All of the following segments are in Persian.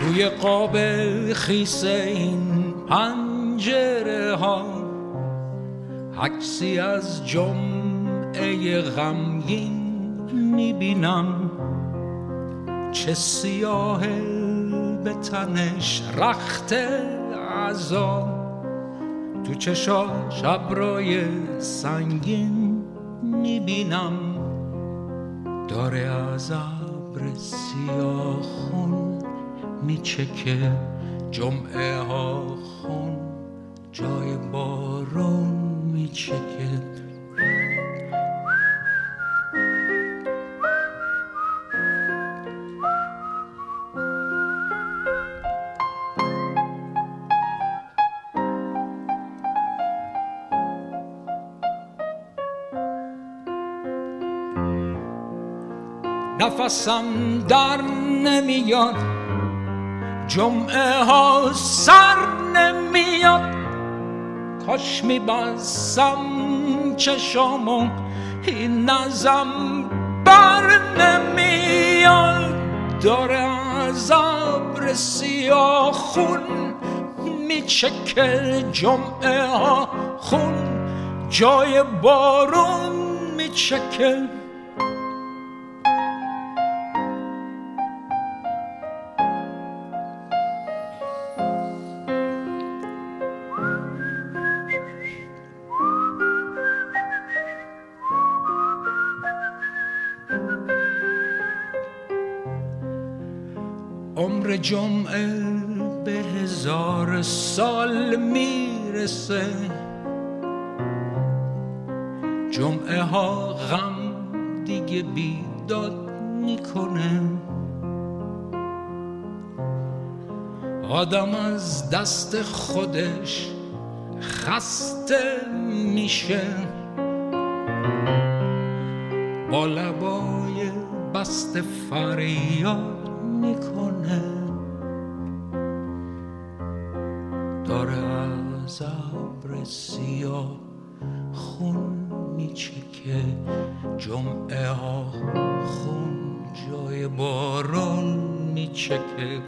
توی قابل خیسه این پنجره ها عکسی از جمعه غمگین میبینم، چه سیاه به تنش رخت عذاب، تو چشاش ابرای سنگین میبینم، داره از ابر سیاه خون میچکه جمعه ها خون جای بارون میچکه. نفسم در نمیاد، جمعه ها سر نمیاد، کاش میبستم چشامو این نظم بر نمیاد، داره از ابر سیاه خون میچکه جمعه ها خون جای بارون میچکه. عمر جمعه به 1000 سال میرسه، جمعه ها غم دیگه بیداد میکنه، آدم از دست خودش خسته میشه، با لبای بسته فریاد میکنه، داره از ابر سیاه خون میچکه جمعه ها خون جای بارون میچکه.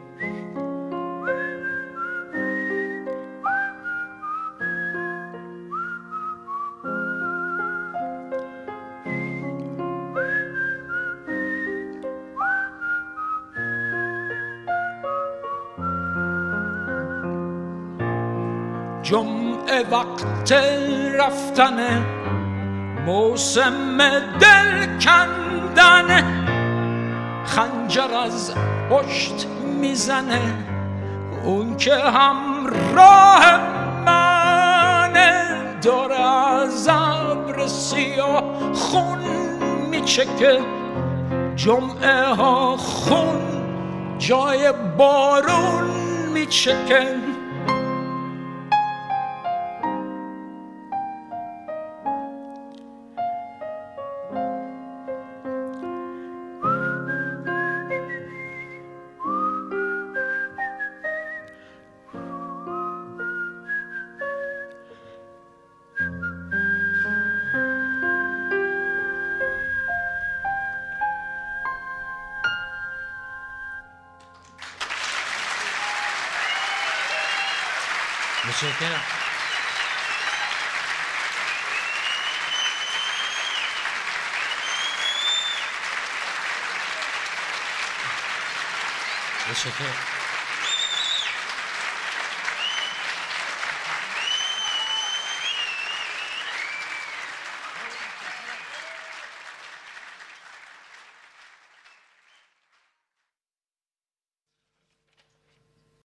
جمعه وقت رفتنه، موسم دل کندنه، خنجر از پشت میزنه اون که همراه منه، داره از ابر سیاه خون میچکه جمعه ها خون جای بارون میچکه. متشکرم. متشکرم.